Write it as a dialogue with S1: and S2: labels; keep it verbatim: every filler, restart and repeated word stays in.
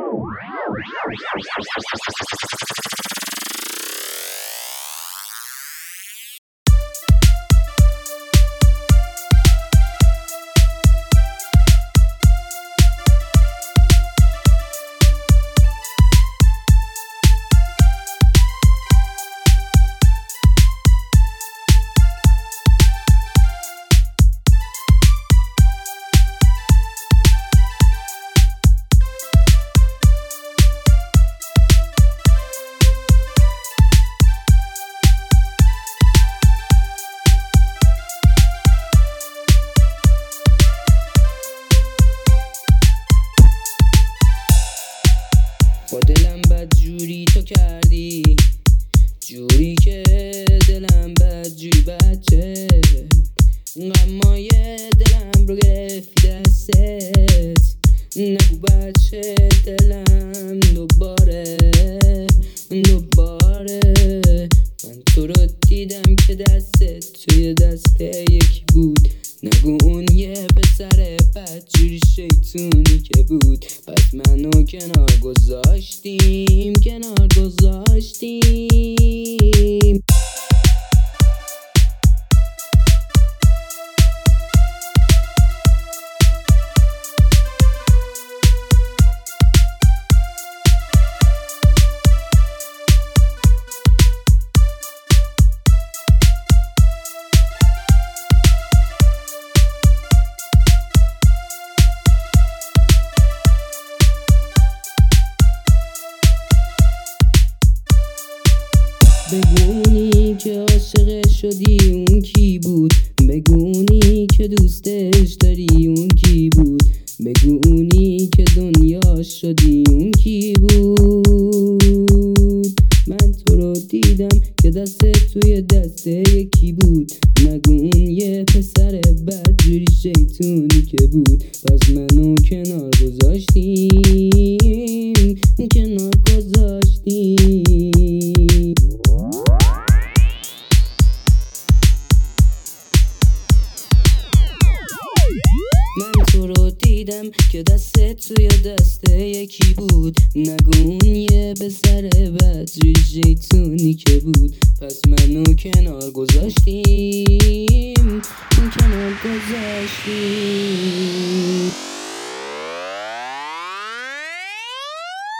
S1: با دلم بد جوری تو کردی، جوری که دلم بد جوری بچه غمای دلم رو گرفتی دستت. نگو بچه دلم دوباره دوباره من تو رو دیدم که دستت توی دست یکی بود. نگو اون یه پسر بد جوری شیطونی که بود. پس منو کنار گذاشتیم کنار گذاشتیم بگونی که عاشق شدی اون کی بود، بگونی که دوستش داری اون کی بود، بگونی که دنیا شدی اون کی بود. من تو رو دیدم که دست توی دست یکی بود. نگو اون یه پسر بد جوری شیطونی که بود. پس منو کنار گذاشتیم کنار گذاشتیم من تو رو دیدم که دست توی دست یکی بود. نگو اون یه پسر بد جوری شیطونی که بود. پس منو کنار گذاشتیم کنار گذاشتیم